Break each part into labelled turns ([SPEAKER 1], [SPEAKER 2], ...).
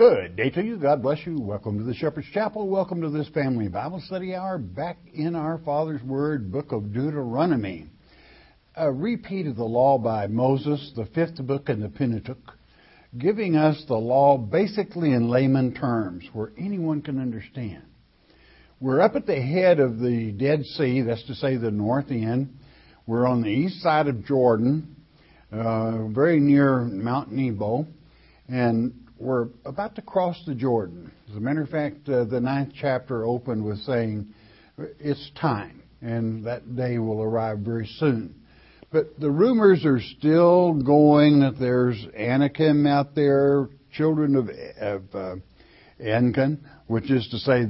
[SPEAKER 1] Good day to you. God bless you. Welcome to the Shepherd's Chapel. Welcome to this family Bible study hour back in our Father's Word, book of Deuteronomy. A repeat of the law by Moses, the fifth book in the Pentateuch, giving us the law basically in layman terms where anyone can understand. We're up at the head of the Dead Sea, that's to say the north end. We're on the east side of Jordan, very near Mount Nebo, and we're about to cross the Jordan. As a matter of fact, the 9th chapter opened with saying it's time, and that day will arrive very soon. But the rumors are still going that there's Anakim out there, children of Ankan, which is to say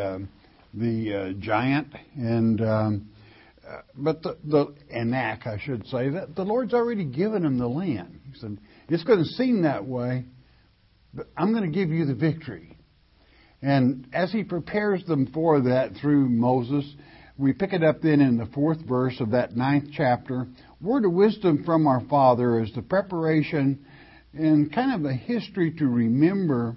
[SPEAKER 1] the giant, and but the Anak, I should say, that the Lord's already given them the land. He said, it's going to seem that way, but I'm going to give you the victory. And as he prepares them for that through Moses, we pick it up then in the 4th verse of that 9th chapter. Word of wisdom from our Father is the preparation and kind of a history to remember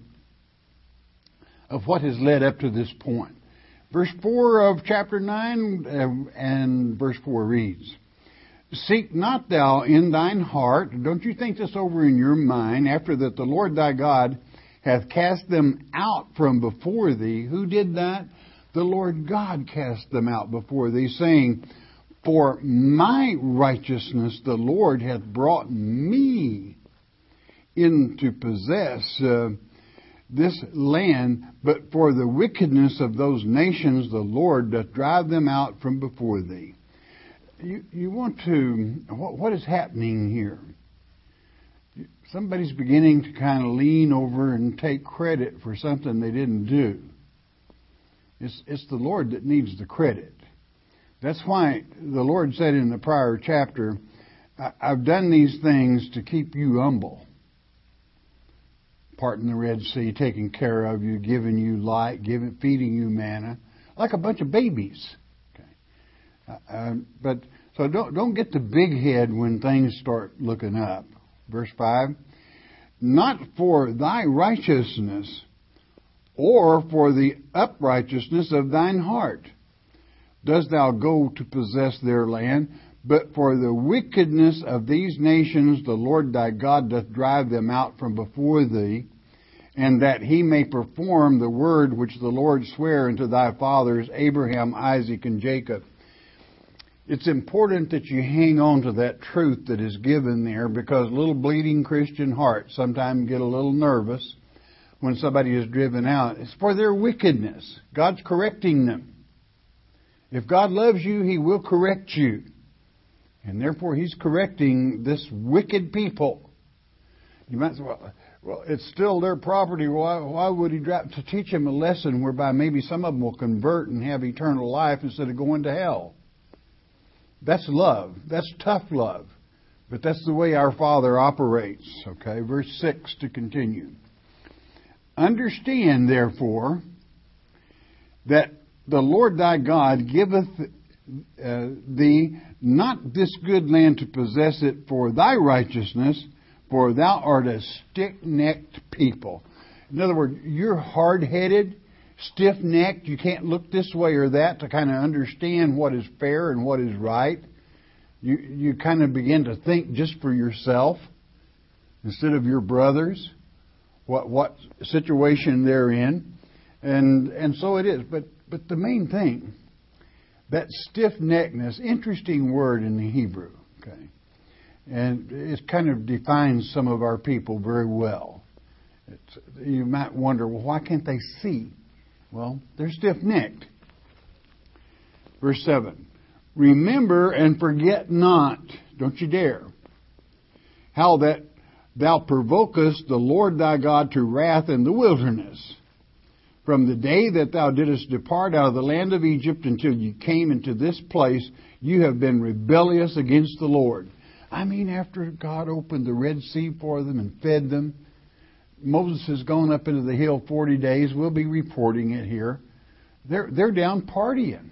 [SPEAKER 1] of what has led up to this point. Verse 4 of chapter 9 and verse 4 reads, Seek not thou in thine heart, don't you think this over in your mind, after that the Lord thy God hath cast them out from before thee. Who did that? The Lord God cast them out before thee, saying, For my righteousness the Lord hath brought me in to possess this land, but for the wickedness of those nations the Lord doth drive them out from before thee. You want to, what is happening here? Somebody's beginning to kind of lean over and take credit for something they didn't do. It's the Lord that needs the credit. That's why the Lord said in the prior chapter, I've done these things to keep you humble. Parting the Red Sea, taking care of you, giving you light, feeding you manna, like a bunch of babies. But so don't get the big head when things start looking up. Verse 5, Not for thy righteousness or for the uprighteousness of thine heart dost thou go to possess their land, but for the wickedness of these nations the Lord thy God doth drive them out from before thee, and that he may perform the word which the Lord sware unto thy fathers, Abraham, Isaac, and Jacob. It's important that you hang on to that truth that is given there, because little bleeding Christian hearts sometimes get a little nervous when somebody is driven out. It's for their wickedness. God's correcting them. If God loves you, he will correct you. And therefore, he's correcting this wicked people. You might say, well, it's still their property. Why would he drive to teach them a lesson whereby maybe some of them will convert and have eternal life instead of going to hell? That's love. That's tough love. But that's the way our Father operates. Okay, verse 6 to continue. Understand, therefore, that the Lord thy God giveth thee not this good land to possess it for thy righteousness, for thou art a stiff-necked people. In other words, you're hard-headed, stiff-necked. You can't look this way or that to kind of understand what is fair and what is right. You kind of begin to think just for yourself instead of your brothers, what situation they're in. And so it is. But the main thing, that stiff-neckedness, interesting word in the Hebrew, okay? And it kind of defines some of our people very well. You might wonder, well, why can't they see? Well, they're stiff-necked. Verse 7, Remember and forget not, don't you dare, how that thou provokest the Lord thy God to wrath in the wilderness, from the day that thou didst depart out of the land of Egypt until you came into this place, you have been rebellious against the Lord. I mean, after God opened the Red Sea for them and fed them, Moses has gone up into the hill 40 days. We'll be reporting it here. They're down partying.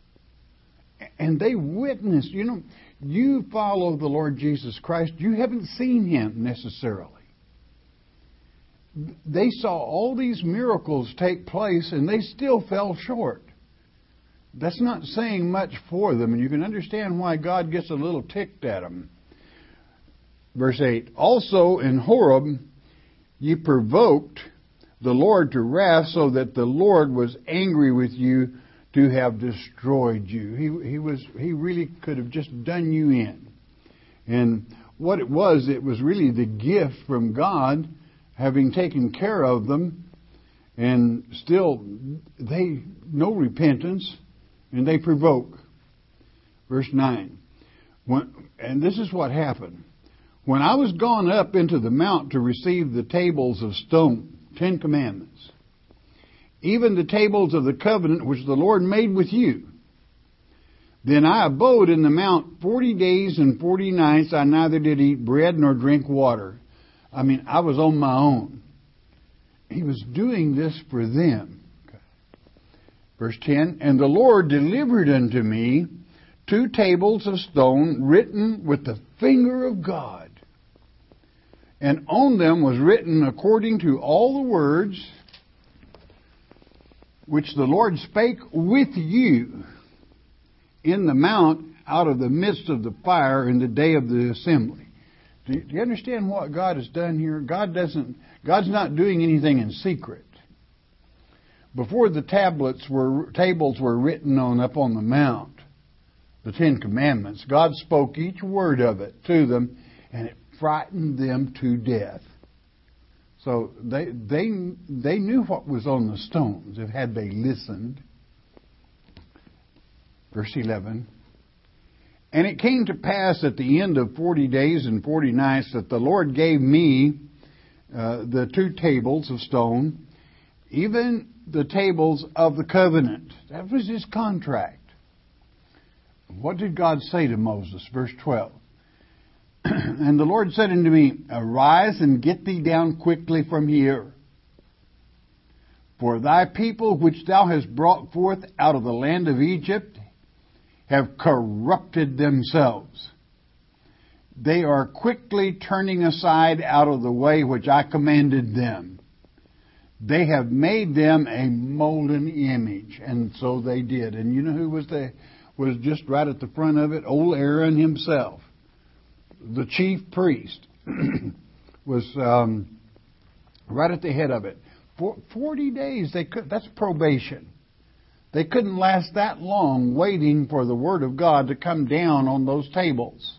[SPEAKER 1] And they witnessed, you follow the Lord Jesus Christ. You haven't seen him necessarily. they saw all these miracles take place and they still fell short. That's not saying much for them, and you can understand why God gets a little ticked at them. Verse 8, also in Horeb ye provoked the Lord to wrath, so that the Lord was angry with you to have destroyed you. He really could have just done you in. And what it was really the gift from God, having taken care of them, and still they no repentance, and they provoke. Verse 9, and this is what happened. When I was gone up into the mount to receive the tables of stone, 10 commandments, even the tables of the covenant which the Lord made with you, then I abode in the mount 40 days and 40 nights. I neither did eat bread nor drink water. I mean, I was on my own. He was doing this for them. Okay. Verse 10, and the Lord delivered unto me 2 tables of stone written with the finger of God. And on them was written according to all the words which the Lord spake with you in the mount out of the midst of the fire in the day of the assembly. Do you understand what God has done here? God's not doing anything in secret. Before the tables were written up on the mount, the 10 Commandments, God spoke each word of it to them, and it frightened them to death. So they knew what was on the stones, had they listened. Verse 11. And it came to pass at the end of 40 days and 40 nights that the Lord gave me the 2 tables of stone, even the tables of the covenant. That was his contract. What did God say to Moses? Verse 12. And the Lord said unto me, arise and get thee down quickly from here. For thy people which thou hast brought forth out of the land of Egypt have corrupted themselves. They are quickly turning aside out of the way which I commanded them. They have made them a molten image. And so they did. And you know who was just right at the front of it? Old Aaron himself. The chief priest was right at the head of it. For 40 days, that's probation. They couldn't last that long waiting for the Word of God to come down on those tables.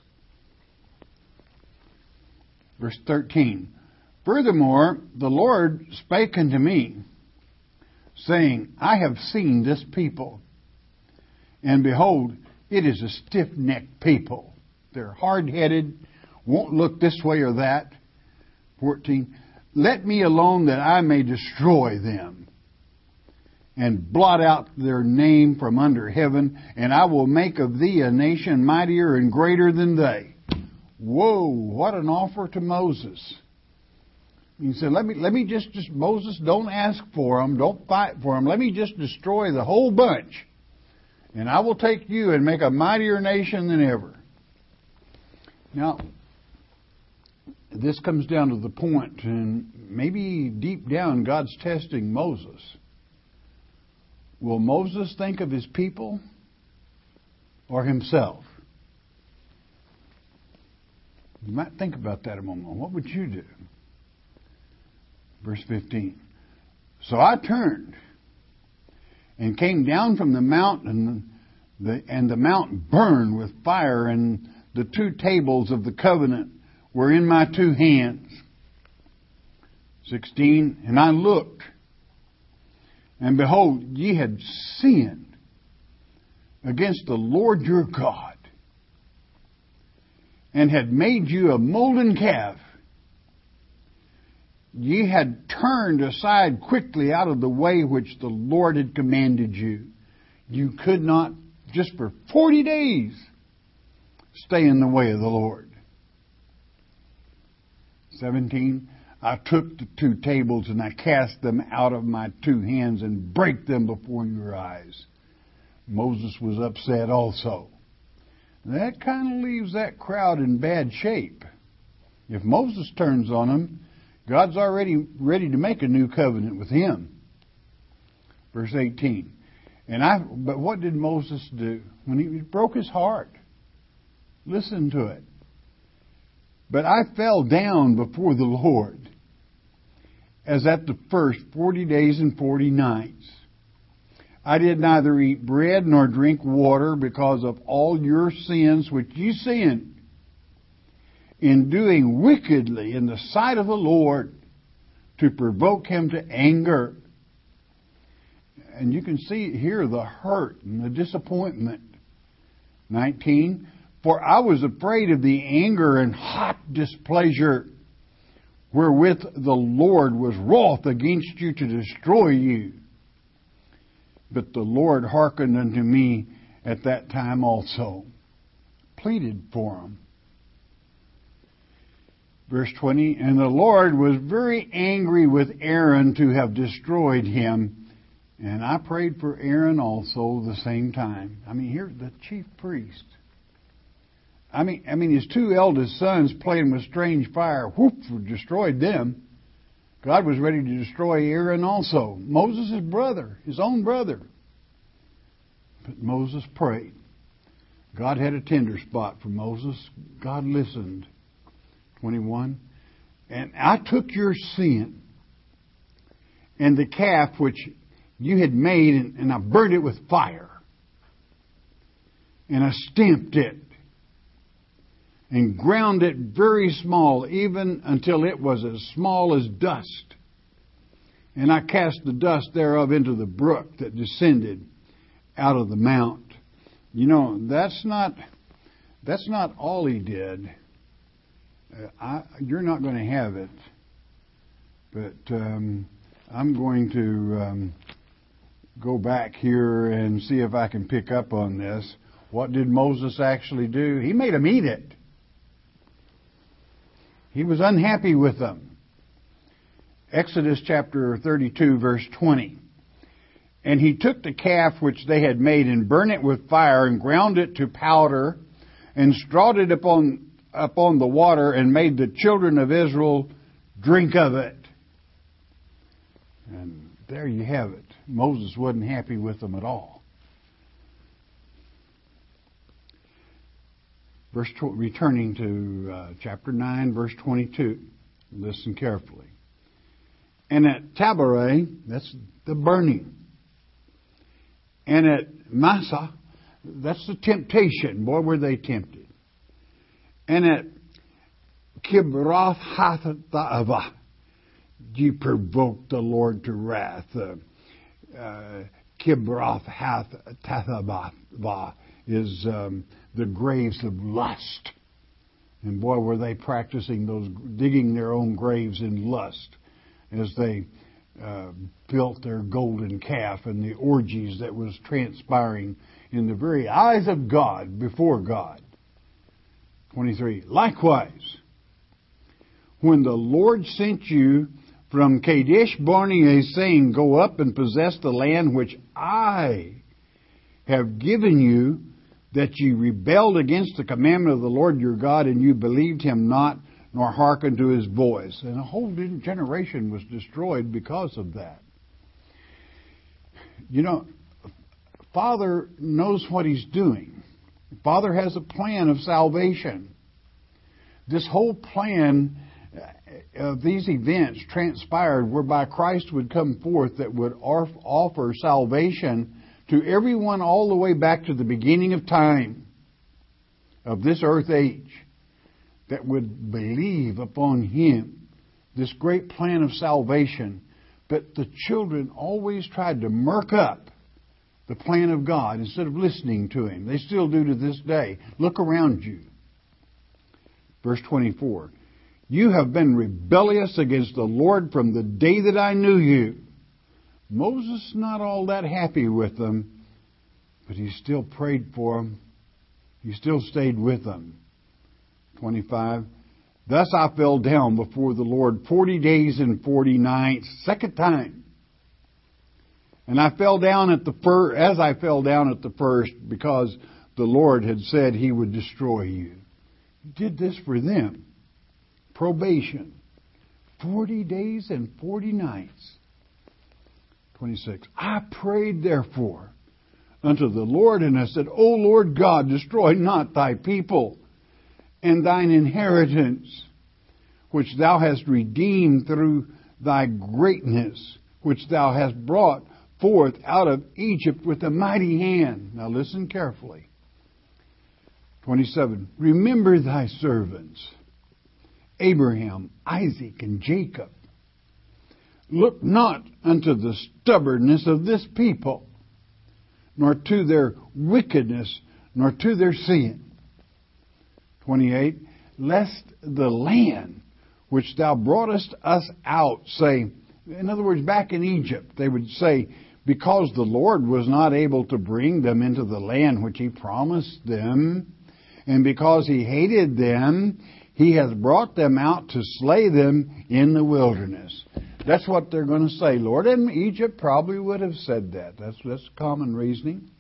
[SPEAKER 1] Verse 13. Furthermore, the Lord spake unto me, saying, I have seen this people, and behold, it is a stiff-necked people. They're hard-headed, won't look this way or that. 14. Let me alone that I may destroy them and blot out their name from under heaven, and I will make of thee a nation mightier and greater than they. Whoa, what an offer to Moses. He said, let me just Moses, don't ask for them, don't fight for them. Let me just destroy the whole bunch, and I will take you and make a mightier nation than ever. Now, this comes down to the point, and maybe deep down God's testing Moses. Will Moses think of his people or himself? You might think about that a moment. What would you do? Verse 15. So I turned and came down from the mountain, and the mount burned with fire, and the 2 tables of the covenant were in my 2 hands. 16. And I looked, and behold, ye had sinned against the Lord your God, and had made you a molten calf. Ye had turned aside quickly out of the way which the Lord had commanded you. You could not, just for 40 days, stay in the way of the Lord. 17. I took the 2 tables and I cast them out of my 2 hands and brake them before your eyes. Moses was upset also. That kind of leaves that crowd in bad shape. If Moses turns on them, God's already ready to make a new covenant with him. Verse 18. But what did Moses do? When he broke his heart. Listen to it. But I fell down before the Lord, as at the first 40 days and 40 nights. I did neither eat bread nor drink water because of all your sins which you sinned in doing wickedly in the sight of the Lord to provoke him to anger. And you can see here the hurt and the disappointment. 19. For I was afraid of the anger and hot displeasure wherewith the Lord was wroth against you to destroy you. But the Lord hearkened unto me at that time also. Pleaded for him. Verse 20. And the Lord was very angry with Aaron to have destroyed him. And I prayed for Aaron also the same time. Here's the chief priest. His two eldest sons playing with strange fire, destroyed them. God was ready to destroy Aaron also. Moses' brother, his own brother. But Moses prayed. God had a tender spot for Moses. God listened. 21. And I took your sin and the calf which you had made, and I burned it with fire. And I stamped it and ground it very small, even until it was as small as dust. And I cast the dust thereof into the brook that descended out of the mount. That's not all he did. You're not going to have it. But I'm going to go back here and see if I can pick up on this. What did Moses actually do? He made them eat it. He was unhappy with them. Exodus chapter 32, verse 20. And he took the calf which they had made and burned it with fire and ground it to powder and strawed it upon the water and made the children of Israel drink of it. And there you have it. Moses wasn't happy with them at all. Returning to chapter 9, verse 22. Listen carefully. And at Taberah, that's the burning. And at Massah, that's the temptation. Boy, were they tempted. And at Kibroth Hattaavah, you provoked the Lord to wrath. Kibroth Hattaavah is the graves of lust. And boy, were they practicing those, digging their own graves in lust as they built their golden calf and the orgies that was transpiring in the very eyes of God, before God. 23. Likewise, when the Lord sent you from Kadesh Barnea, saying, go up and possess the land which I have given you, that ye rebelled against the commandment of the Lord your God, and you believed him not, nor hearkened to his voice. And a whole generation was destroyed because of that. Father knows what he's doing. Father has a plan of salvation. This whole plan of these events transpired whereby Christ would come forth that would offer salvation to everyone all the way back to the beginning of time of this earth age that would believe upon him. This great plan of salvation. But the children always tried to murk up the plan of God instead of listening to him. They still do to this day. Look around you. Verse 24. You have been rebellious against the Lord from the day that I knew you. Moses not all that happy with them, but he still prayed for them. He still stayed with them. 25. Thus I fell down before the Lord 40 days and 40 nights, second time. And I fell down as I fell down at the first, because the Lord had said he would destroy you. He did this for them. Probation. 40 days and 40 nights. 26. I prayed therefore unto the Lord, and I said, O Lord God, destroy not thy people and thine inheritance, which thou hast redeemed through thy greatness, which thou hast brought forth out of Egypt with a mighty hand. Now listen carefully. 27. Remember thy servants, Abraham, Isaac, and Jacob. Look not unto the stubbornness of this people, nor to their wickedness, nor to their sin. 28. Lest the land which thou broughtest us out say, in other words, back in Egypt, they would say, because the Lord was not able to bring them into the land which He promised them, and because He hated them, He has brought them out to slay them in the wilderness. That's what they're going to say, Lord. And Egypt probably would have said that. That's common reasoning.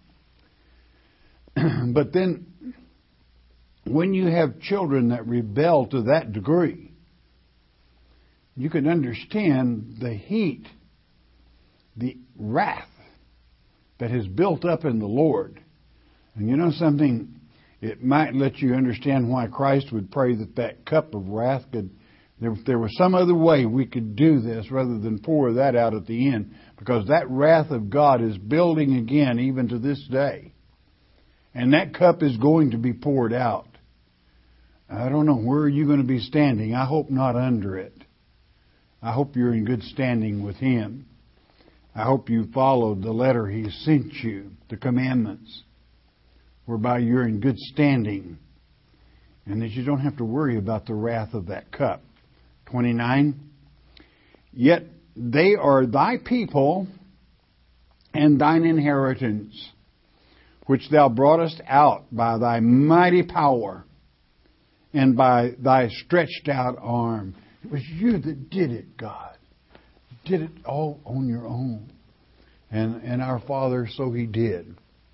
[SPEAKER 1] But then, when you have children that rebel to that degree, you can understand the heat, the wrath that has built up in the Lord. And you know something? It might let you understand why Christ would pray that that cup of wrath could, if there was some other way we could do this rather than pour that out at the end, because that wrath of God is building again even to this day. And that cup is going to be poured out. I don't know where are you going to be standing. I hope not under it. I hope you're in good standing with Him. I hope you followed the letter He sent you, the commandments, whereby you're in good standing, and that you don't have to worry about the wrath of that cup. 29. Yet they are thy people and thine inheritance, which thou broughtest out by thy mighty power and by thy stretched out arm. It was you that did it, God. You did it all on your own. And our Father, so He did.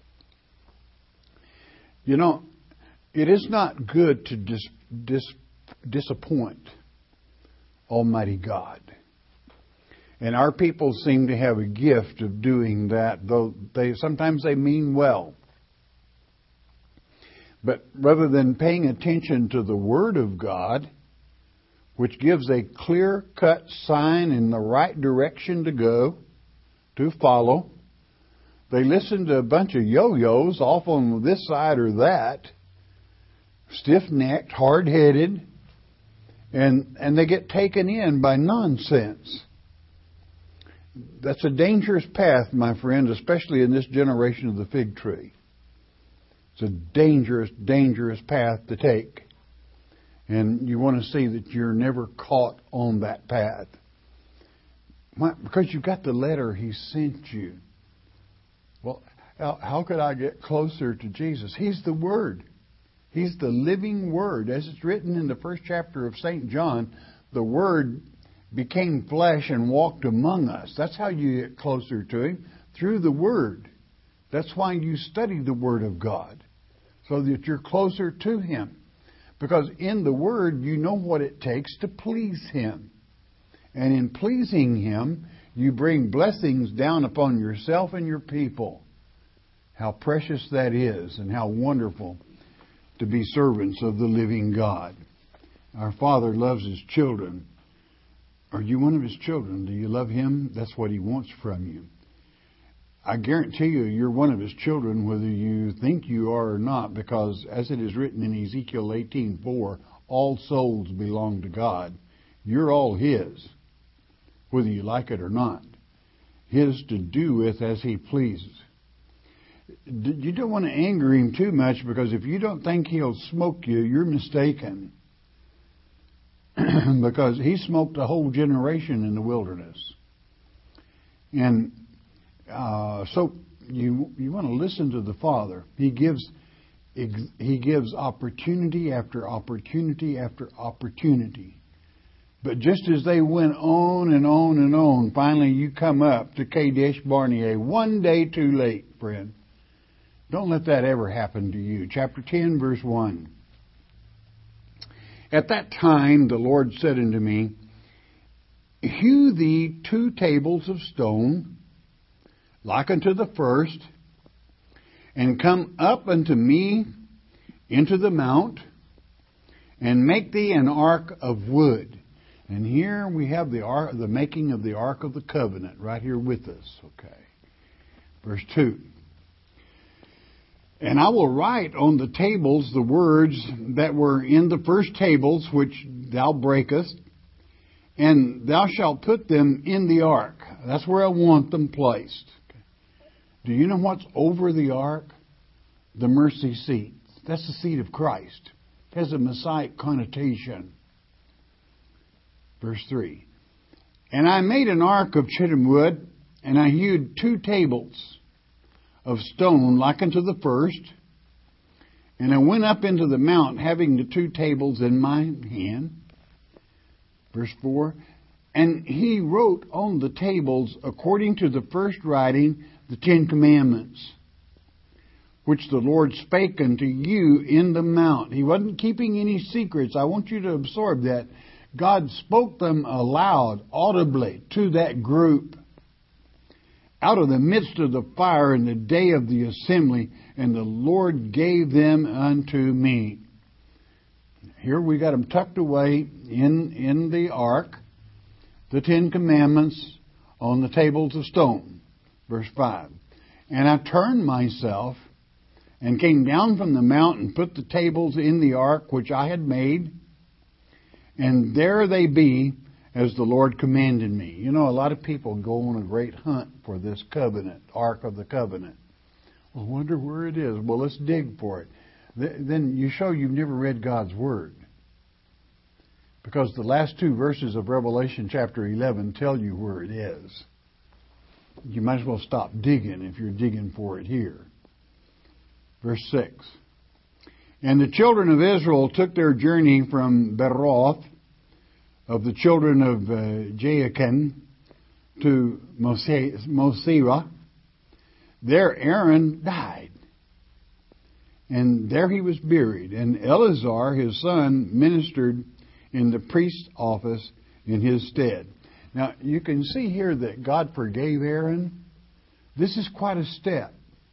[SPEAKER 1] You know, it is not good to disappoint Almighty God. And our people seem to have a gift of doing that, though sometimes they mean well. But rather than paying attention to the Word of God, which gives a clear-cut sign in the right direction to go, to follow, they listen to a bunch of yo-yos off on this side or that, stiff-necked, hard-headed, and they get taken in by nonsense. That's a dangerous path, my friend, especially in this generation of the fig tree. It's a dangerous, dangerous path to take. And you want to see that you're never caught on that path. Why? Because you've got the letter He sent you. Well, how could I get closer to Jesus? He's the Word. He's the living Word. As it's written in the first chapter of St. John, the Word became flesh and walked among us. That's how you get closer to Him, through the Word. That's why you study the Word of God, so that you're closer to Him. Because in the Word, you know what it takes to please Him. And in pleasing Him, you bring blessings down upon yourself and your people. How precious that is, and how wonderful to be servants of the living God. Our Father loves His children. Are you one of His children? Do you love Him? That's what He wants from you. I guarantee you're one of His children, whether you think you are or not, because as it is written in Ezekiel 18:4, all souls belong to God. You're all His, whether you like it or not. His to do with as He pleases. You don't want to anger Him too much, because if you don't think He'll smoke you, you're mistaken. Because He smoked a whole generation in the wilderness. And so you want to listen to the Father. He gives opportunity after opportunity after opportunity. But just as they went on and on and on, finally you come up to Kadesh Barnea, one day too late, friend. Don't let that ever happen to you. Chapter 10, verse 1. At that time the Lord said unto me, Hew thee 2 tables of stone, like unto the first, and come up unto me into the mount, and make thee an ark of wood. And here we have the making of the Ark of the Covenant right here with us. Okay. Verse 2. And I will write on the tables the words that were in the first tables which thou breakest, and thou shalt put them in the ark. That's where I want them placed. Okay. Do you know what's over the ark? The mercy seat. That's the seat of Christ. It has a Messiah connotation. Verse 3. And I made an ark of shittim wood, and I hewed 2 tables of stone like unto the first. And I went up into the mount, having the 2 tables in my hand. Verse 4. And he wrote on the tables, according to the first writing, the 10 Commandments, which the Lord spake unto you in the mount. He wasn't keeping any secrets. I want you to absorb that. God spoke them aloud, audibly, to that group, out of the midst of the fire in the day of the assembly, and the Lord gave them unto me. Here we got them tucked away in the ark, the 10 Commandments on the tables of stone. Verse 5. And I turned myself and came down from the mount and put the tables in the ark which I had made, and there they be, as the Lord commanded me. You know, a lot of people go on a great hunt for this covenant, Ark of the Covenant. Well, I wonder where it is. Well, let's dig for it. Then you show you've never read God's Word. Because the last 2 verses of Revelation chapter 11 tell you where it is. You might as well stop digging if you're digging for it here. Verse 6. And the children of Israel took their journey from Beroth of the children of Jaakan to Mosera. There Aaron died, and there he was buried. And Eleazar, his son, ministered in the priest's office in his stead. Now, you can see here that God forgave Aaron. This is quite a step.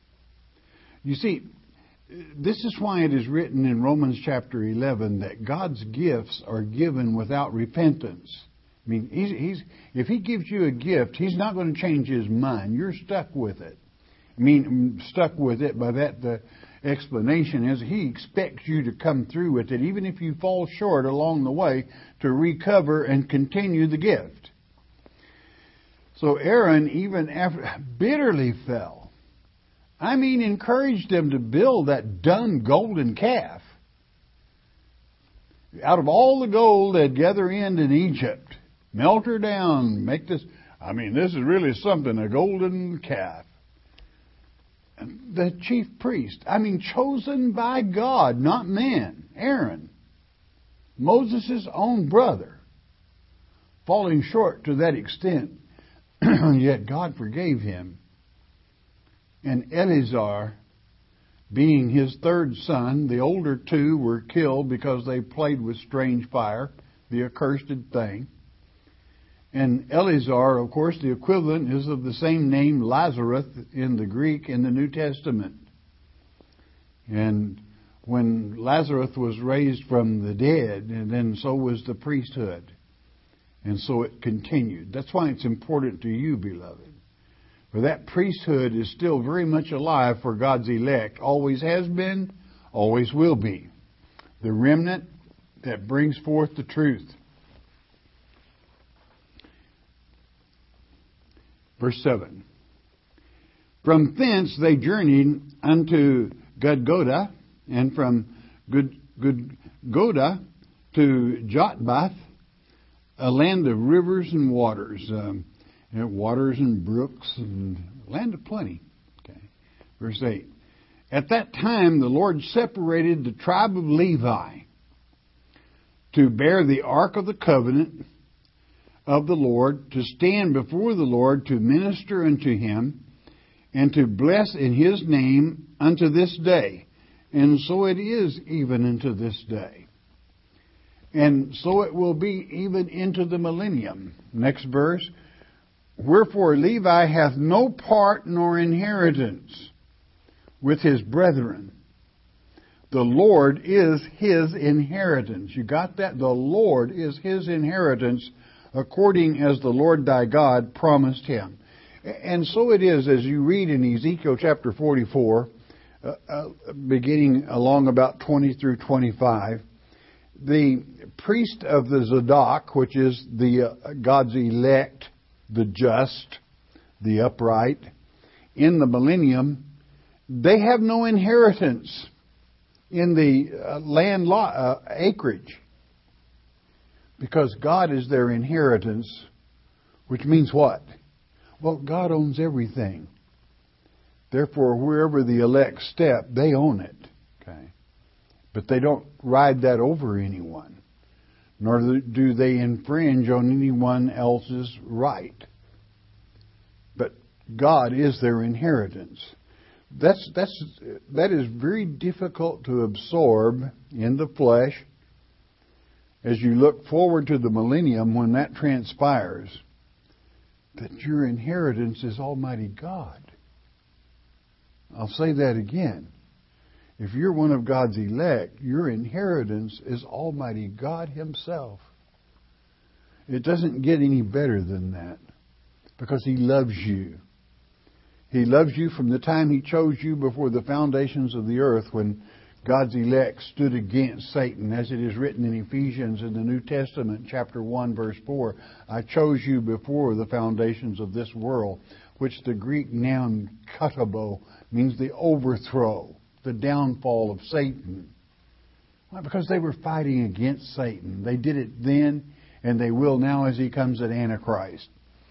[SPEAKER 1] You see, this is why it is written in Romans chapter 11 that God's gifts are given without repentance. I mean, if He gives you a gift, He's not going to change His mind. You're stuck with it. I mean, stuck with it by that the explanation is He expects you to come through with it, even if you fall short along the way, to recover and continue the gift. So Aaron, even after, bitterly fell. I mean, encouraged them to build that dumb golden calf. Out of all the gold they'd gather in Egypt, melt her down, make this. I mean, this is really something, a golden calf. The chief priest, I mean, chosen by God, not man, Aaron, Moses' own brother, falling short to that extent, yet God forgave him. And Eleazar, being his 3rd son, the older 2 were killed because they played with strange fire, the accursed thing. And Eleazar, of course, the equivalent is of the same name, Lazarus, in the Greek in the New Testament. And when Lazarus was raised from the dead, and then so was the priesthood. And so it continued. That's why it's important to you, beloved. For that priesthood is still very much alive for God's elect. Always has been, always will be. The remnant that brings forth the truth. Verse 7. From thence they journeyed unto Gudgoda, and from Gudgoda to Jotbath, a land of rivers and waters. Waters and brooks and land of plenty. Okay. Verse 8. At that time the Lord separated the tribe of Levi to bear the ark of the covenant of the Lord, to stand before the Lord, to minister unto Him, and to bless in His name unto this day. And so it is even unto this day. And so it will be even into the millennium. Next verse. Wherefore Levi hath no part nor inheritance with his brethren. The Lord is his inheritance. You got that? The Lord is his inheritance, according as the Lord thy God promised him. And so it is, as you read in Ezekiel chapter 44, beginning along about 20 through 25, the priest of the Zadok, which is the God's elect, the just, the upright, in the millennium, they have no inheritance in the land acreage, because God is their inheritance, which means what? Well, God owns everything. Therefore, wherever the elect step, they own it. Okay, but they don't ride that over anyone, nor do they infringe on anyone else's right. But God is their inheritance. That is very difficult to absorb in the flesh as you look forward to the millennium when that transpires, that your inheritance is Almighty God. I'll say that again. If you're one of God's elect, your inheritance is Almighty God Himself. It doesn't get any better than that, because He loves you. He loves you from the time He chose you before the foundations of the earth, when God's elect stood against Satan, as it is written in Ephesians in the New Testament, chapter 1, verse 4. I chose you before the foundations of this world, which the Greek noun katabo means the overthrow, the downfall of Satan. Why? Because they were fighting against Satan. They did it then, and they will now as he comes at Antichrist.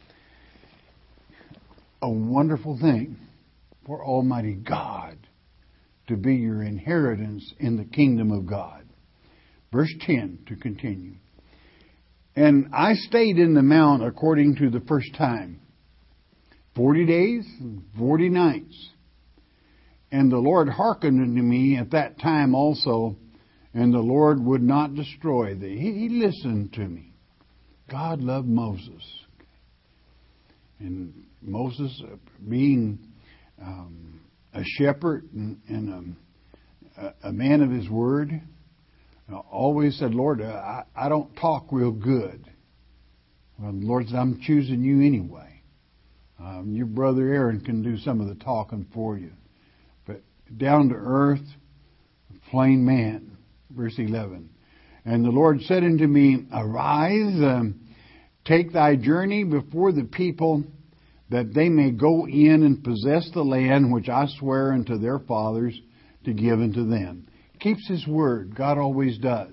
[SPEAKER 1] A wonderful thing for Almighty God to be your inheritance in the kingdom of God. Verse 10 to continue. And I stayed in the mount according to the first time, 40 days and 40 nights. And the Lord hearkened unto me at that time also, and the Lord would not destroy thee. He listened to me. God loved Moses. And Moses, being a shepherd and a man of his word, always said, Lord, I don't talk real good. Well, the Lord said, I'm choosing you anyway. Your brother Aaron can do some of the talking for you. But down to earth, plain man. Verse 11. And the Lord said unto me, Arise, take thy journey before the people, that they may go in and possess the land which I swear unto their fathers to give unto them. Keeps His word. God always does.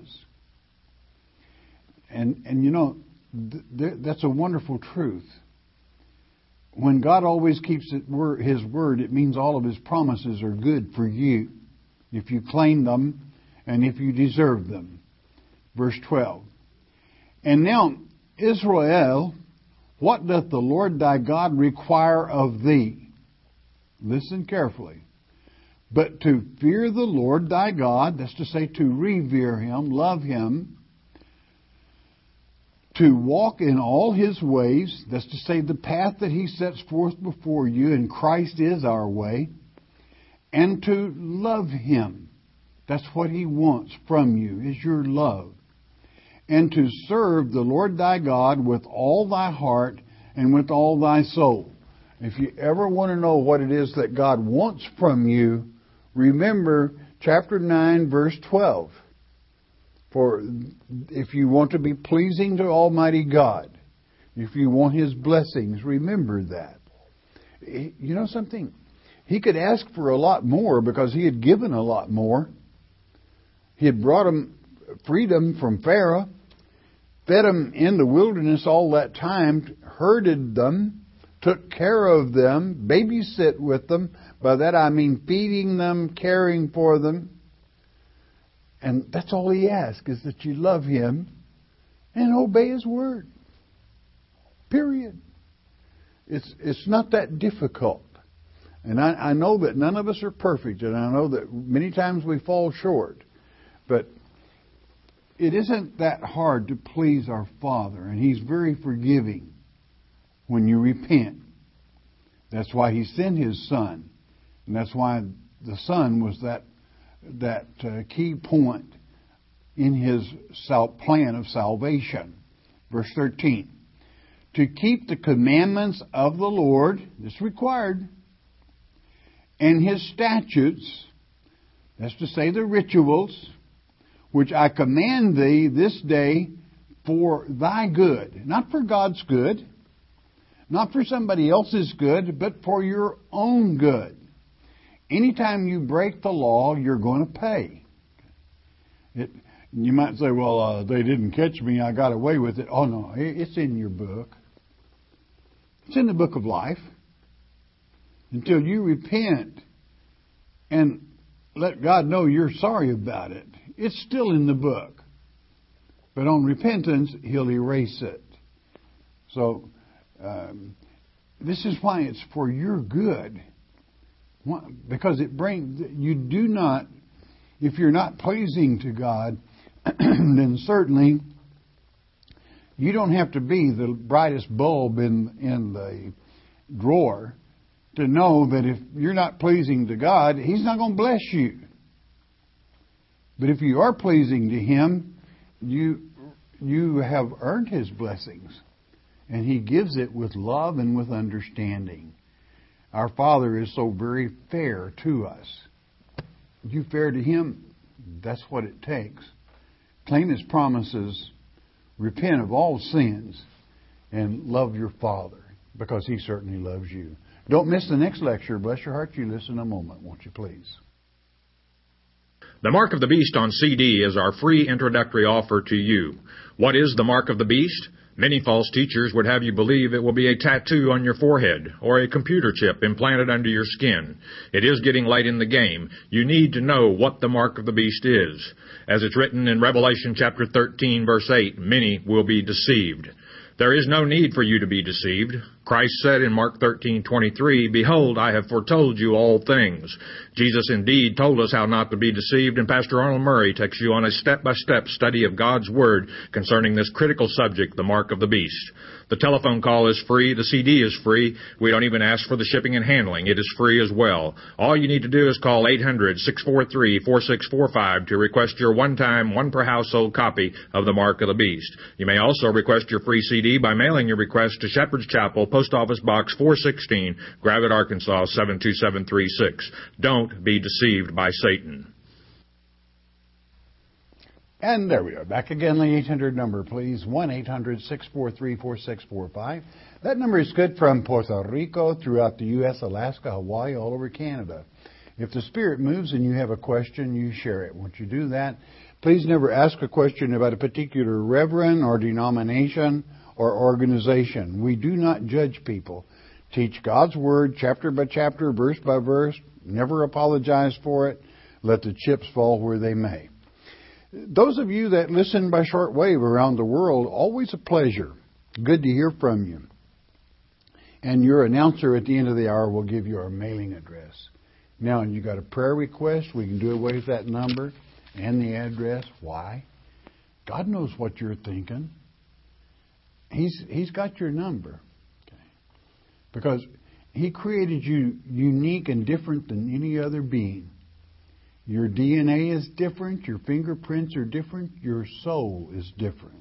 [SPEAKER 1] And you know, that's a wonderful truth. When God always keeps His word, it means all of His promises are good for you, if you claim them and if you deserve them. Verse 12. And now, Israel, what doth the Lord thy God require of thee? Listen carefully. But to fear the Lord thy God, that's to say to revere Him, love Him, to walk in all His ways, that's to say the path that He sets forth before you, and Christ is our way, and to love Him. That's what He wants from you, is your love. And to serve the Lord thy God with all thy heart and with all thy soul. If you ever want to know what it is that God wants from you, remember chapter 9, verse 12. For if you want to be pleasing to Almighty God, if you want His blessings, remember that. You know something? He could ask for a lot more because He had given a lot more. He had brought them freedom from Pharaoh, fed them in the wilderness all that time, herded them, took care of them, babysit with them. By that I mean feeding them, caring for them. And that's all He asks, is that you love Him and obey His word. Period. It's not that difficult. And I know that none of us are perfect, and I know that many times we fall short. But it isn't that hard to please our Father, and He's very forgiving when you repent. That's why He sent His Son, and that's why the Son was that key point in His plan of salvation. Verse 13. To keep the commandments of the Lord, this required, and His statutes, that's to say the rituals, which I command thee this day for thy good. Not for God's good, not for somebody else's good, but for your own good. Anytime you break the law, you're going to pay. You might say, well, they didn't catch me, I got away with it. Oh no, it's in your book. It's in the book of life. Until you repent and let God know you're sorry about it, it's still in the book. But on repentance, He'll erase it. So, this is why it's for your good. Because you do not, if you're not pleasing to God, then certainly you don't have to be the brightest bulb in the drawer to know that if you're not pleasing to God, He's not going to bless you. But if you are pleasing to Him, you have earned His blessings. And He gives it with love and with understanding. Our Father is so very fair to us. You fair to Him, that's what it takes. Claim His promises, repent of all sins, and love your Father, because He certainly loves you. Don't miss the next lecture. Bless your heart. You listen a moment, won't you please?
[SPEAKER 2] The Mark of the Beast on CD is our free introductory offer to you. What is the Mark of the Beast? Many false teachers would have you believe it will be a tattoo on your forehead or a computer chip implanted under your skin. It is getting late in the game. You need to know what the Mark of the Beast is. As it's written in Revelation chapter 13, verse 8, many will be deceived. There is no need for you to be deceived. Christ said in Mark 13:23, Behold, I have foretold you all things. Jesus indeed told us how not to be deceived, and Pastor Arnold Murray takes you on a step-by-step study of God's Word concerning this critical subject, the Mark of the Beast. The telephone call is free. The CD is free. We don't even ask for the shipping and handling. It is free as well. All you need to do is call 800-643-4645 to request your one-time, one-per-household copy of the Mark of the Beast. You may also request your free CD by mailing your request to Shepherd's Chapel, Post Office Box 416, Gravette, Arkansas 72736. Don't be deceived by Satan.
[SPEAKER 1] And there we are. Back again, the 800 number, please. 1-800-643-4645. That number is good from Puerto Rico, throughout the U.S., Alaska, Hawaii, all over Canada. If the Spirit moves and you have a question, you share it. Once you do that, please never ask a question about a particular reverend or denomination or organization. We do not judge people. Teach God's Word, chapter by chapter, verse by verse. Never apologize for it. Let the chips fall where they may. Those of you that listen by shortwave around the world, always a pleasure. Good to hear from you. And your announcer at the end of the hour will give you our mailing address. Now, you got a prayer request, we can do away with that number and the address. Why? God knows what you're thinking. He's got your number. Okay. Because He created you unique and different than any other being. Your DNA is different, your fingerprints are different, your soul is different.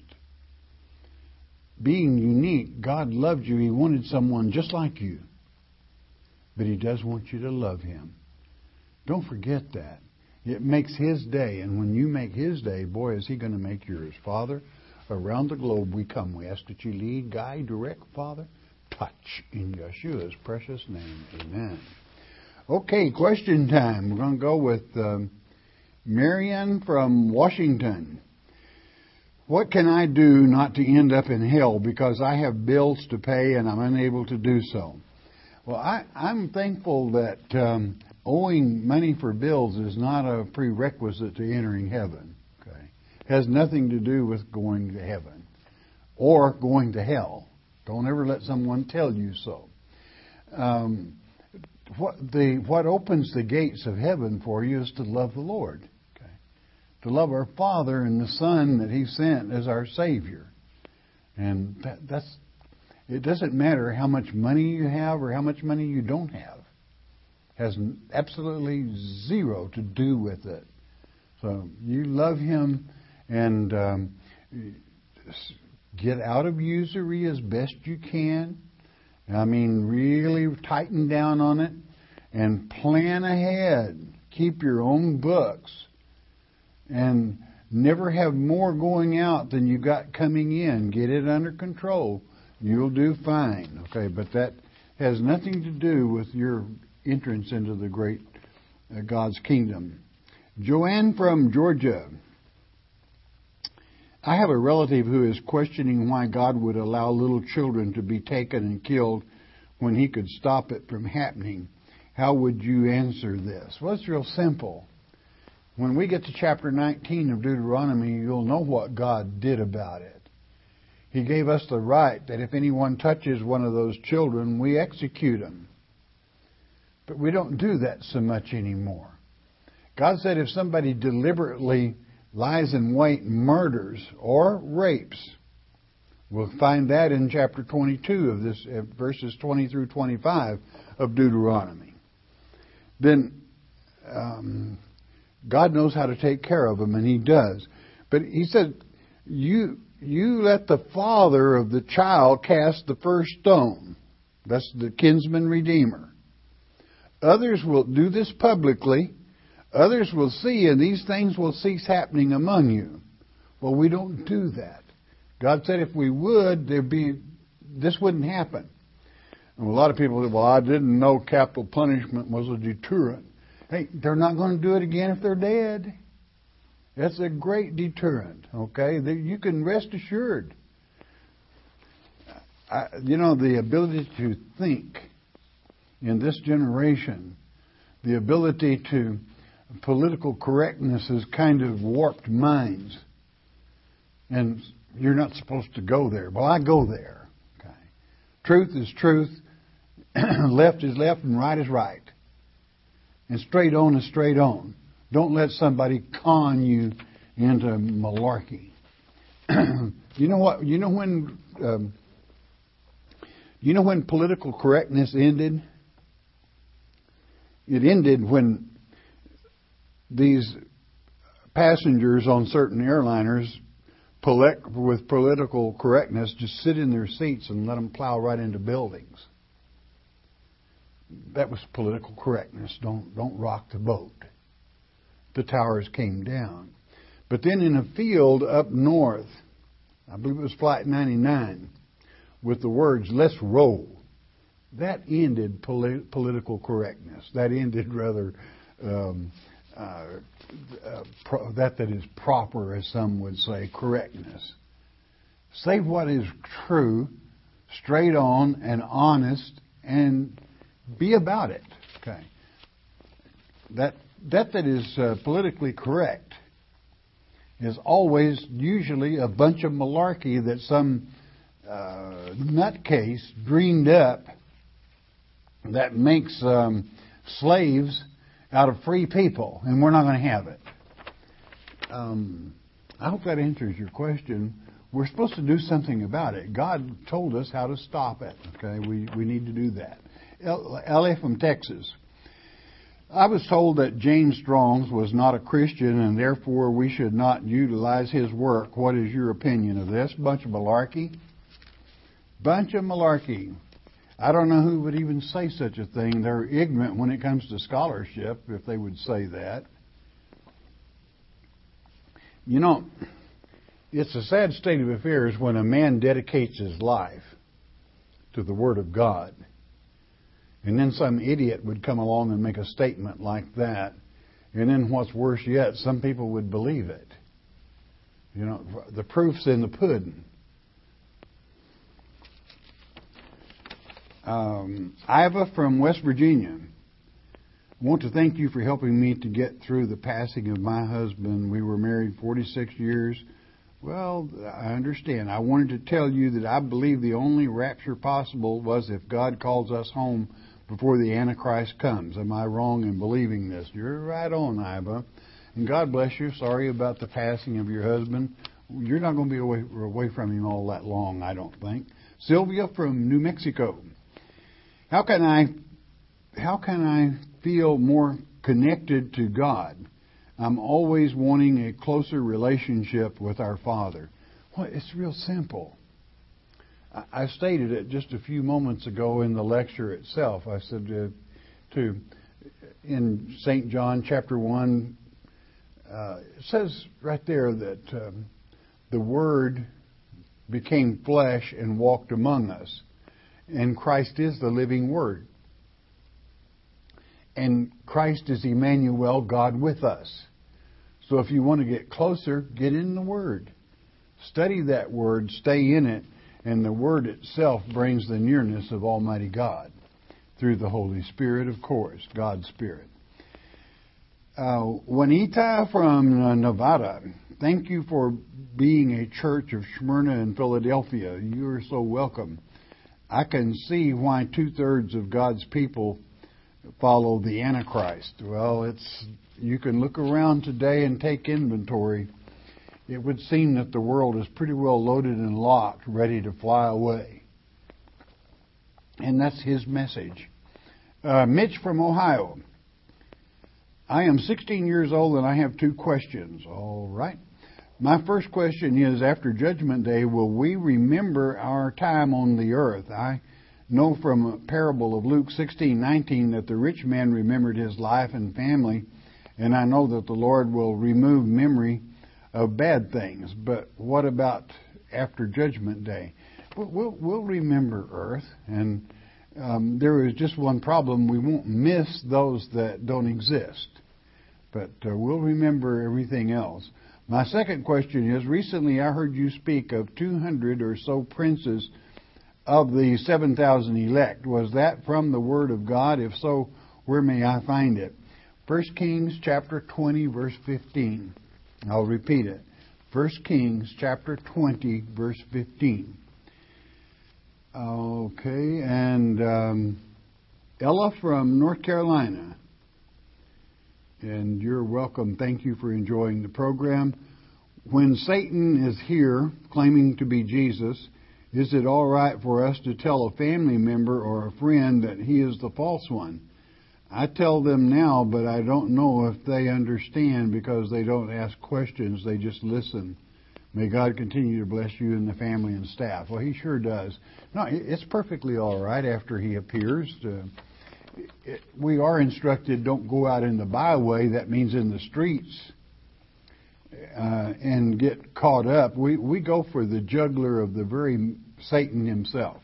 [SPEAKER 1] Being unique, God loved you. He wanted someone just like you. But He does want you to love Him. Don't forget that. It makes His day, and when you make His day, boy, is He going to make yours. Father, around the globe we come. We ask that you lead, guide, direct, Father. Touch in Yeshua's precious name. Amen. Okay, question time. We're going to go with Marianne from Washington. What can I do not to end up in hell because I have bills to pay and I'm unable to do so? Well, I'm thankful that owing money for bills is not a prerequisite to entering heaven. Okay, it has nothing to do with going to heaven or going to hell. Don't ever let someone tell you so. What opens the gates of heaven for you is to love the Lord. Okay? to love our Father and the Son that He sent as our Savior. And it doesn't matter how much money you have or how much money you don't have. It has absolutely zero to do with it. So you love Him and get out of usury as best you can. I mean, really tighten down on it and plan ahead. Keep your own books and never have more going out than you got coming in. Get it under control. You'll do fine. Okay, but that has nothing to do with your entrance into the great God's kingdom. Joanne from Georgia. I have a relative who is questioning why God would allow little children to be taken and killed when He could stop it from happening. How would you answer this? Well, it's real simple. When we get to chapter 19 of Deuteronomy, you'll know what God did about it. He gave us the right that if anyone touches one of those children, we execute them. But we don't do that so much anymore. God said if somebody deliberately lies in wait and murders or rapes, we'll find that in chapter 22 of this, verses 20 through 25 of Deuteronomy. Then God knows how to take care of them, and He does. But He said, you let the father of the child cast the first stone. That's the kinsman redeemer. Others will do this publicly. Others will see, and these things will cease happening among you. Well, we don't do that. God said if we would, this wouldn't happen. And a lot of people say, well, I didn't know capital punishment was a deterrent. Hey, they're not going to do it again if they're dead. That's a great deterrent, okay? You can rest assured. The ability to think in this generation, the ability to political correctness has kind of warped minds. And you're not supposed to go there. Well, I go there. Okay. Truth is truth. Left is left and right is right. And straight on is straight on. Don't let somebody con you into malarkey. You know what? You know when political correctness ended? It ended when these passengers on certain airliners, with political correctness, just sit in their seats and let them plow right into buildings. That was political correctness. Don't rock the boat. The towers came down. But then in a field up north, I believe it was Flight 99, with the words, "Let's roll," that ended political correctness. That ended rather that is proper, as some would say, correctness. Say what is true, straight on and honest, and be about it. Okay. That is politically correct is always usually a bunch of malarkey that some nutcase dreamed up that makes slaves out of free people, and we're not going to have it. I hope that answers your question. We're supposed to do something about it. God told us how to stop it. Okay, we need to do that. Ellie from Texas. I was told that James Strong's was not a Christian and therefore we should not utilize his work. What is your opinion of this? Bunch of malarkey. Bunch of malarkey. I don't know who would even say such a thing. They're ignorant when it comes to scholarship, if they would say that. You know, it's a sad state of affairs when a man dedicates his life to the Word of God. And then some idiot would come along and make a statement like that. And then what's worse yet, some people would believe it. You know, the proof's in the pudding. Iva from West Virginia. I want to thank you for helping me to get through the passing of my husband. We were married 46 years. Well, I understand. I wanted to tell you that I believe the only rapture possible was if God calls us home before the Antichrist comes. Am I wrong in believing this? You're right on, Iva. And God bless you. Sorry about the passing of your husband. You're not going to be away from him all that long, I don't think. Sylvia from New Mexico. How can I feel more connected to God? I'm always wanting a closer relationship with our Father. Well, it's real simple. I stated it just a few moments ago in the lecture itself. I said in St. John chapter 1, it says right there that the Word became flesh and walked among us. And Christ is the living Word. And Christ is Emmanuel, God with us. So if you want to get closer, get in the Word. Study that Word, stay in it, and the Word itself brings the nearness of Almighty God through the Holy Spirit, of course, God's Spirit. Juanita from Nevada, thank you for being a church of Smyrna in Philadelphia. You are so welcome. I can see why 2/3 of God's people follow the Antichrist. Well, you can look around today and take inventory. It would seem that the world is pretty well loaded and locked, ready to fly away. And that's his message. Mitch from Ohio. I am 16 years old and I have 2 questions. All right. My first question is, after Judgment Day, will we remember our time on the earth? I know from a parable of Luke 16:19 that the rich man remembered his life and family, and I know that the Lord will remove memory of bad things. But what about after Judgment Day? We'll remember earth, and there is just one problem. We won't miss those that don't exist, but we'll remember everything else. My second question is, recently I heard you speak of 200 or so princes of the 7,000 elect. Was that from the Word of God? If so, where may I find it? 1 Kings chapter 20, verse 15. I'll repeat it. 1 Kings chapter 20, verse 15. Okay, and Ella from North Carolina. And you're welcome. Thank you for enjoying the program. When Satan is here claiming to be Jesus, is it all right for us to tell a family member or a friend that he is the false one? I tell them now, but I don't know if they understand because they don't ask questions. They just listen. May God continue to bless you and the family and staff. Well, He sure does. No, it's perfectly all right after He appears. We are instructed, don't go out in the byway, that means in the streets, and get caught up. We go for the juggler of the very Satan himself.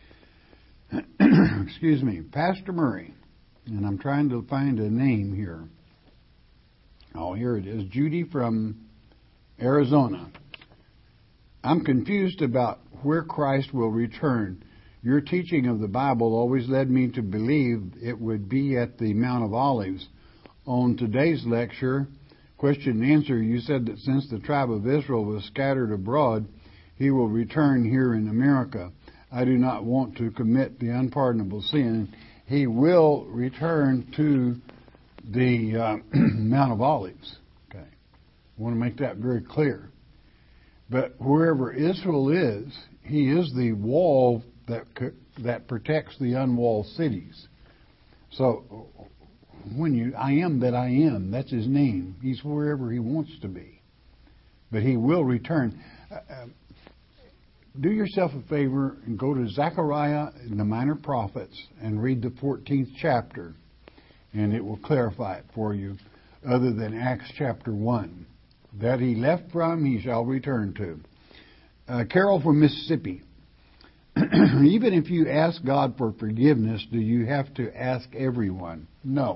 [SPEAKER 1] Excuse me, Pastor Murray, and I'm trying to find a name here. Oh, here it is, Judy from Arizona. I'm confused about where Christ will return. Your teaching of the Bible always led me to believe it would be at the Mount of Olives. On today's lecture, question and answer, you said that since the tribe of Israel was scattered abroad, He will return here in America. I do not want to commit the unpardonable sin. He will return to the Mount of Olives. Okay, I want to make that very clear. But wherever Israel is, He is the wall that protects the unwalled cities. So when I am that I am, that's His name. He's wherever He wants to be. But He will return. Do yourself a favor and go to Zechariah and the Minor Prophets and read the 14th chapter, and it will clarify it for you, other than Acts chapter 1. That He left from, He shall return to. Carol from Mississippi. Even if you ask God for forgiveness, do you have to ask everyone? No.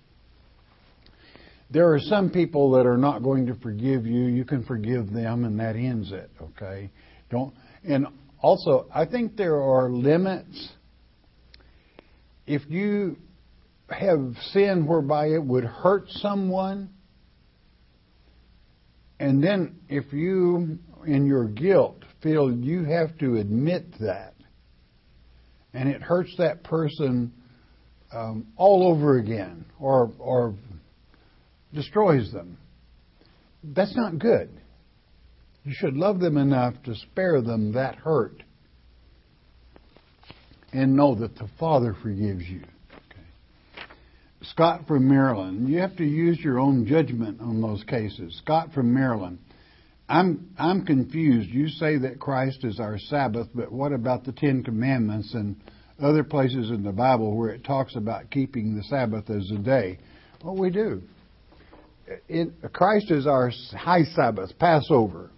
[SPEAKER 1] There are some people that are not going to forgive you. You can forgive them, and that ends it. Okay? And also, I think there are limits. If you have sinned whereby it would hurt someone, and then if you, in your guilt, feel you have to admit that, and it hurts that person all over again, or destroys them, That's not good. You should love them enough to spare them that hurt and know that the Father forgives you. Okay. Scott from Maryland. You have to use your own judgment on those cases. Scott from Maryland. I'm confused. You say that Christ is our Sabbath, but what about the Ten Commandments and other places in the Bible where it talks about keeping the Sabbath as a day? Well, we do. Christ is our high Sabbath, Passover.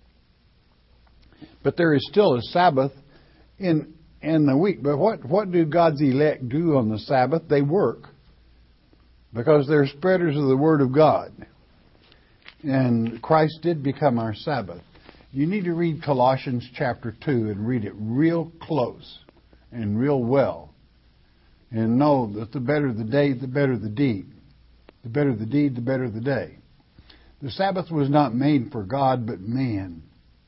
[SPEAKER 1] But there is still a Sabbath in the week. But what do God's elect do on the Sabbath? They work. Because they're spreaders of the Word of God. And Christ did become our Sabbath. You need to read Colossians chapter 2 and read it real close and real well. And know that the better the day, the better the deed. The better the deed, the better the day. The Sabbath was not made for God, but man.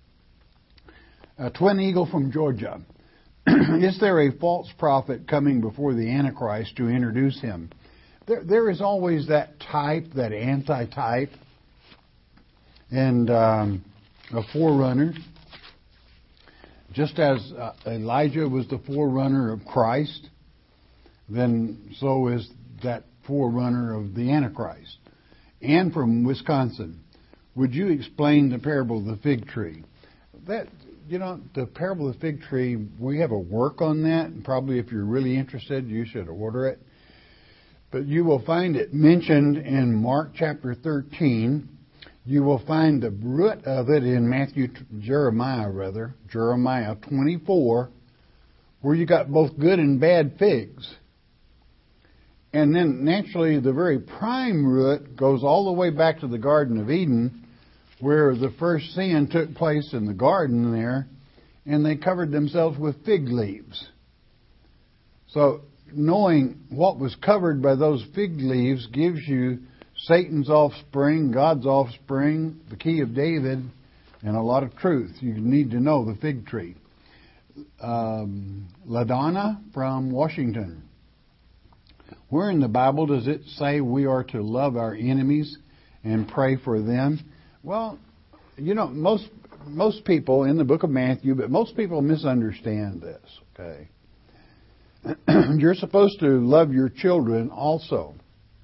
[SPEAKER 1] Twin Eagle from Georgia. Is there a false prophet coming before the Antichrist to introduce him? There is always that type, that anti-type, and a forerunner. Just as Elijah was the forerunner of Christ, then so is that forerunner of the Antichrist. Ann from Wisconsin, would you explain the parable of the fig tree? The parable of the fig tree, we have a work on that, and probably if you're really interested, you should order it. But you will find it mentioned in Mark chapter 13. You will find the root of it in Jeremiah 24, where you got both good and bad figs. And then naturally the very prime root goes all the way back to the Garden of Eden, where the first sin took place in the garden there, and they covered themselves with fig leaves. So knowing what was covered by those fig leaves gives you Satan's offspring, God's offspring, the key of David, and a lot of truth. You need to know the fig tree. LaDonna from Washington. Where in the Bible does it say we are to love our enemies and pray for them? Well, most people in the book of Matthew, but most people misunderstand this, okay? You're supposed to love your children also.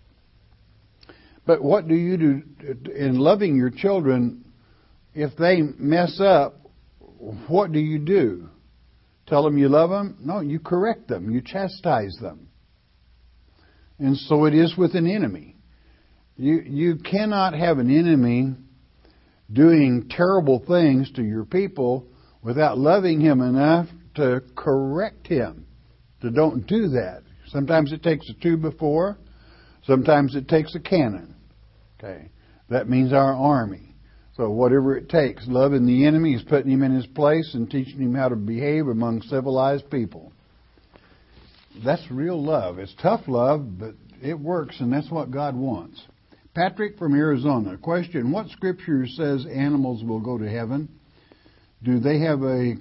[SPEAKER 1] But what do you do in loving your children? If they mess up, what do you do? Tell them you love them? No, you correct them. You chastise them. And so it is with an enemy. You cannot have an enemy doing terrible things to your people without loving him enough to correct him. To don't do that. Sometimes it takes a 2x4. Sometimes it takes a cannon. Okay, that means our army. So whatever it takes, loving the enemy is putting him in his place and teaching him how to behave among civilized people. That's real love. It's tough love, but it works, and that's what God wants. Patrick from Arizona. Question, what scripture says animals will go to heaven? Do they have a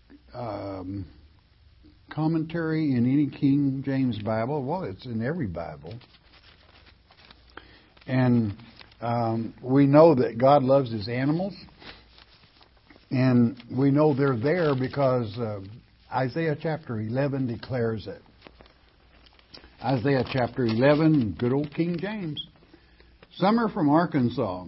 [SPEAKER 1] commentary in any King James Bible? Well, it's in every Bible. And we know that God loves his animals. And we know they're there because Isaiah chapter 11 declares it. Isaiah chapter 11, good old King James. Summer from Arkansas,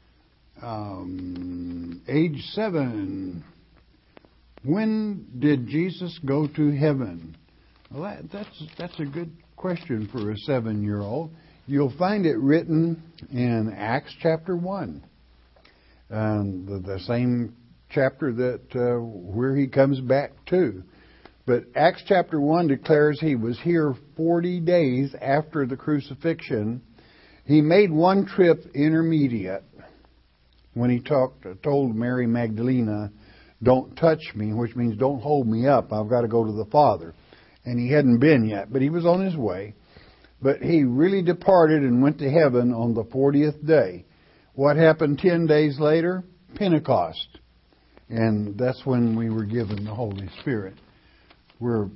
[SPEAKER 1] age 7. When did Jesus go to heaven? Well, that's a good question for a 7-year-old. You'll find it written in Acts chapter 1, the same chapter that where he comes back to. But Acts chapter 1 declares he was here 40 days after the crucifixion. He made one trip intermediate when he told Mary Magdalena, "Don't touch me," which means don't hold me up. I've got to go to the Father. And he hadn't been yet, but he was on his way. But he really departed and went to heaven on the 40th day. What happened 10 days later? Pentecost. And that's when we were given the Holy Spirit. Where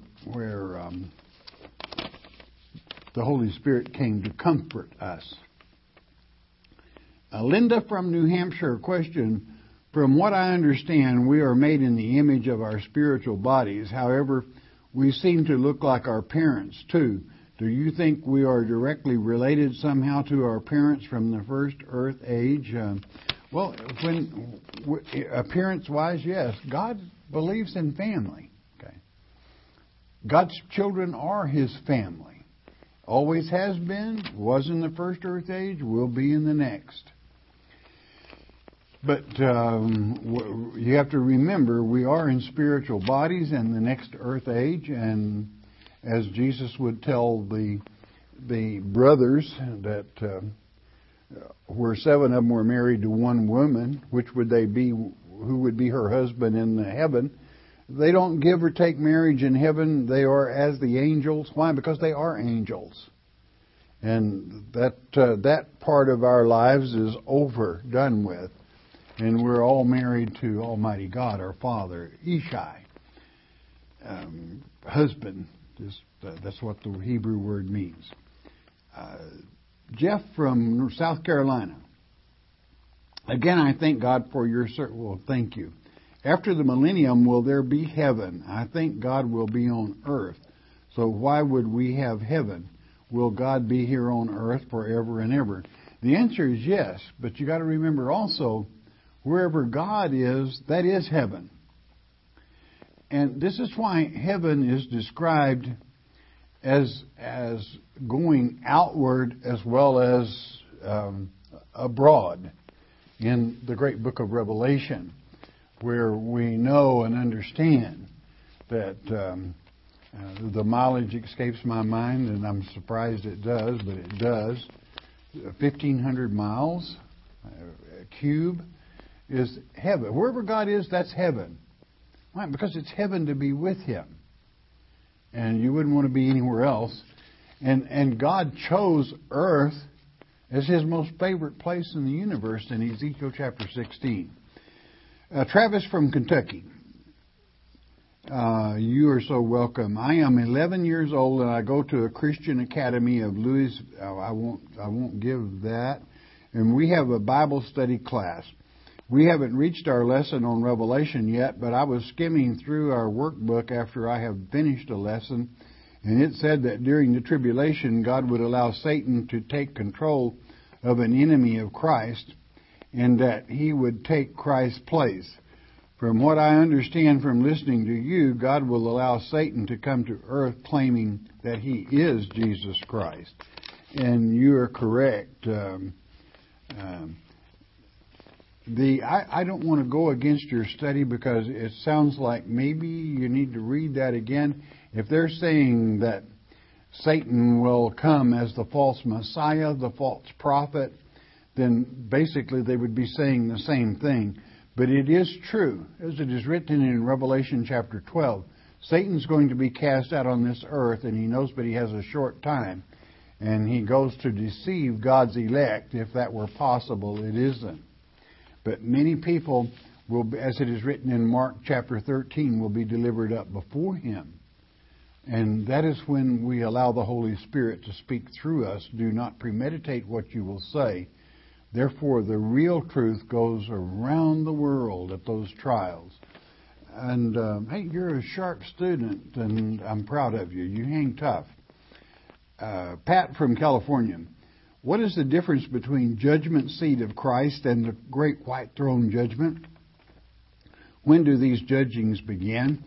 [SPEAKER 1] the Holy Spirit came to comfort us. Linda from New Hampshire, question. From what I understand, we are made in the image of our spiritual bodies. However, we seem to look like our parents too. Do you think we are directly related somehow to our parents from the first earth age? Well, appearance-wise, yes. God believes in family. Okay. God's children are His family. Always has been, was in the first earth age, will be in the next. But you have to remember, we are in spiritual bodies in the next earth age, and as Jesus would tell the brothers that where 7 of them were married to one woman, which would they be? Who would be her husband in the heaven? They don't give or take marriage in heaven. They are as the angels. Why? Because they are angels, and that part of our lives is over, done with. And we're all married to Almighty God, our Father, Ishai, husband. That's what the Hebrew word means. Jeff from South Carolina. Again, I thank God for your service. Well, thank you. After the millennium, will there be heaven? I think God will be on earth. So why would we have heaven? Will God be here on earth forever and ever? The answer is yes, but you got to remember also, wherever God is, that is heaven. And this is why heaven is described as going outward as well as abroad in the great book of Revelation, where we know and understand that the mileage escapes my mind, and I'm surprised it does, but it does. 1,500 miles cube is heaven. Wherever God is, that's heaven. Why? Because it's heaven to be with Him. And you wouldn't want to be anywhere else. And God chose earth as His most favorite place in the universe in Ezekiel chapter 16. Travis from Kentucky. You are so welcome. I am 11 years old and I go to a Christian Academy of Louis. I won't give that. And we have a Bible study class. We haven't reached our lesson on Revelation yet, but I was skimming through our workbook after I have finished a lesson, and it said that during the tribulation, God would allow Satan to take control of an enemy of Christ, and that he would take Christ's place. From what I understand from listening to you, God will allow Satan to come to earth claiming that he is Jesus Christ. And you are correct. I don't want to go against your study because it sounds like maybe you need to read that again. If they're saying that Satan will come as the false Messiah, the false prophet, then basically they would be saying the same thing. But it is true, as it is written in Revelation chapter 12, Satan's going to be cast out on this earth, and he knows but he has a short time. And he goes to deceive God's elect, if that were possible. It isn't. But many people will, as it is written in Mark chapter 13, will be delivered up before him. And that is when we allow the Holy Spirit to speak through us. Do not premeditate what you will say. Therefore, the real truth goes around the world at those trials. And, hey, you're a sharp student, and I'm proud of you. You hang tough. Pat from California. What is the difference between judgment seat of Christ and the great white throne judgment? When do these judgings begin?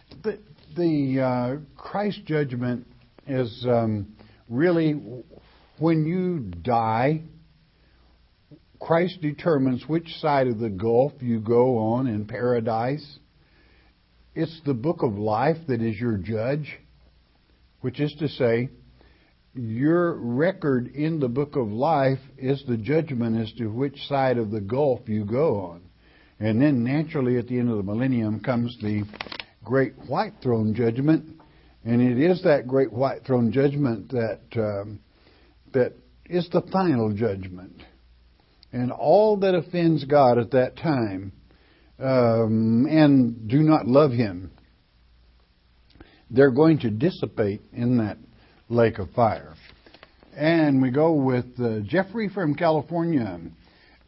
[SPEAKER 1] The Christ judgment is really when you die. Christ determines which side of the gulf you go on in paradise. It's the book of life that is your judge, which is to say, your record in the book of life is the judgment as to which side of the gulf you go on. And then naturally at the end of the millennium comes the great white throne judgment. And it is that great white throne judgment that is the final judgment. And all that offends God at that time and do not love Him, they're going to dissipate in that lake of fire. And we go with Jeffrey from California.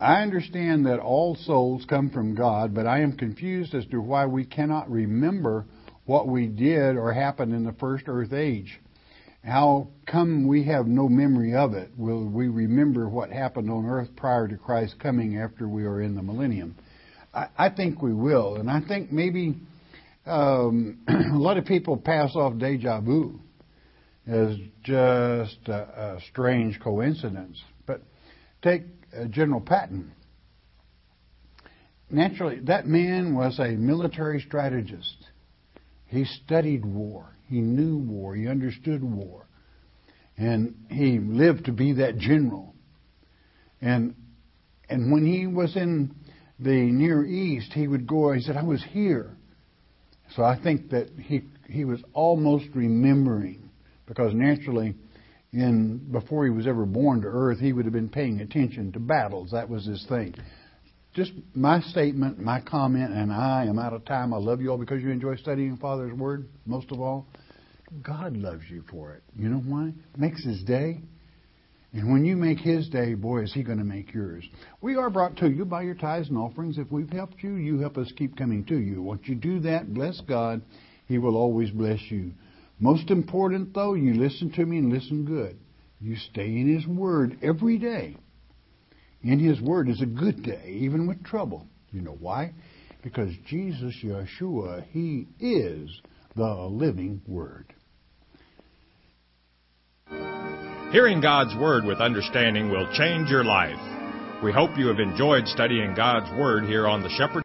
[SPEAKER 1] I understand that all souls come from God, but I am confused as to why we cannot remember what we did or happened in the first earth age. How come we have no memory of it? Will we remember what happened on earth prior to Christ coming after we are in the millennium? I think we will, and I think maybe a lot of people pass off deja vu as just a strange coincidence. But take General Patton. Naturally, that man was a military strategist. He studied war. He knew war. He understood war. And he lived to be that general. And when he was in the Near East, he would go, he said, I was here. So I think that he was almost remembering, because naturally, before he was ever born to earth, he would have been paying attention to battles. That was his thing. Just my statement, my comment, and I am out of time. I love you all because you enjoy studying Father's Word, most of all. God loves you for it. You know why? Makes His day. And when you make His day, boy, is He going to make yours. We are brought to you by your tithes and offerings. If we've helped you, you help us keep coming to you. Once you do that, bless God. He will always bless you. Most important, though, you listen to me and listen good. You stay in His Word every day. In His Word is a good day, even with trouble. You know why? Because Jesus, Yeshua, He is the living Word.
[SPEAKER 2] Hearing God's Word with understanding will change your life. We hope you have enjoyed studying God's Word here on the Shepherd's